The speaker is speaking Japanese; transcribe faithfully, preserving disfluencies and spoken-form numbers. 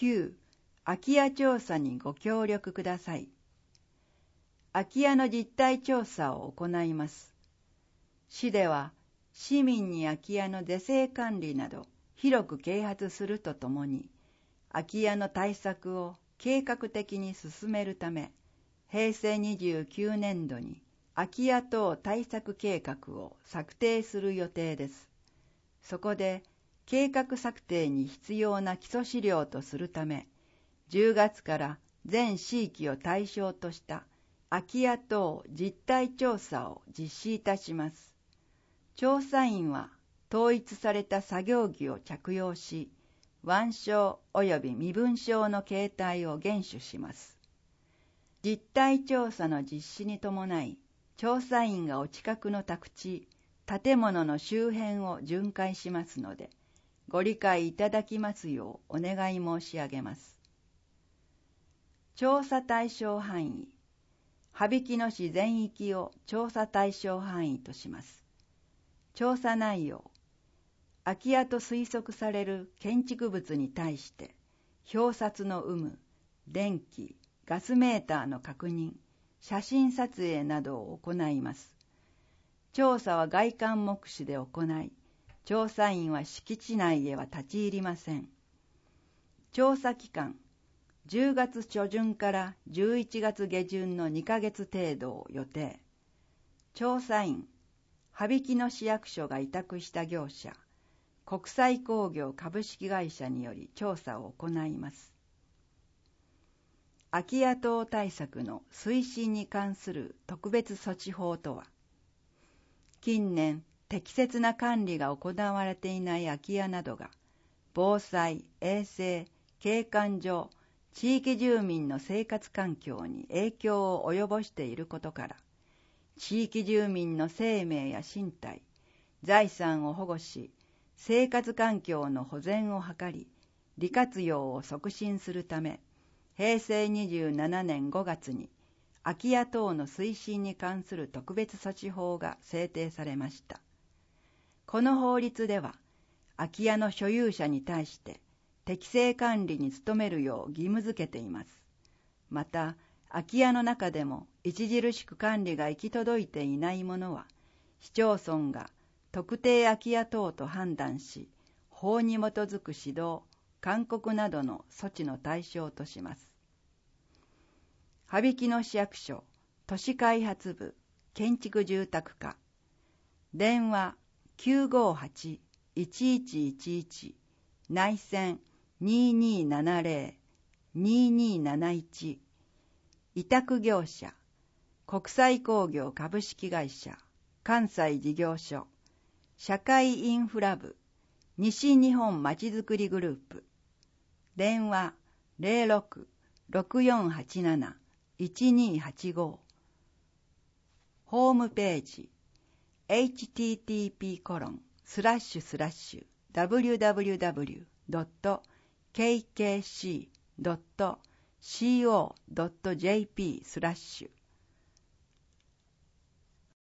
旧空き家調査にご協力ください。空き家の実態調査を行います。市では市民に空き家の是正管理など広く啓発するとともに、空き家の対策を計画的に進めるため、へいせいにじゅうきゅうねんどに空き家等対策計画を策定する予定です。そこで計画策定に必要な基礎資料とするため、じゅうがつから全市域を対象とした空き家等実態調査を実施いたします。調査員は統一された作業着を着用し、腕章及び身分証の携帯を厳守します。実態調査の実施に伴い、調査員がお近くの宅地、建物の周辺を巡回しますので、ご理解いただきますようお願い申し上げます。調査対象範囲、羽曳野市全域を調査対象範囲とします。調査内容、空き家と推測される建築物に対して、表札の有無、電気、ガスメーターの確認、写真撮影などを行います。調査は外観目視で行い、調査員は敷地内へは立ち入りません。調査期間、じゅうがつちょじゅんからじゅういちがつげじゅんのにかげつ程度を予定。調査員、羽曳野市役所が委託した業者、国際工業株式会社により調査を行います。空き家等対策の推進に関する特別措置法とは、近年適切な管理が行われていない空き家などが、防災、衛生、景観上、地域住民の生活環境に影響を及ぼしていることから、地域住民の生命や身体、財産を保護し、生活環境の保全を図り、利活用を促進するため、へいせいにじゅうななねんごがつに空き家等の推進に関する特別措置法が制定されました。この法律では、空き家の所有者に対して適正管理に努めるよう義務付けています。また、空き家の中でも著しく管理が行き届いていないものは、市町村が特定空き家等と判断し、法に基づく指導、勧告などの措置の対象とします。羽曳野市役所都市開発部建築住宅課、電話 きゅうごはち いちいちいちいち 内線 にーにーななぜろ にーにーなないち、委託業者国際工業株式会社関西事業所社会インフラ部西日本まちづくりグループ、電話 ゼロろく ろくよんはちなな いちにーはちご、ホームページ エイチティーティーピーコロンスラッシュスラッシュダブリューダブリューダブリュードットケーケーシードットシーオードットジェーピー スラッシュ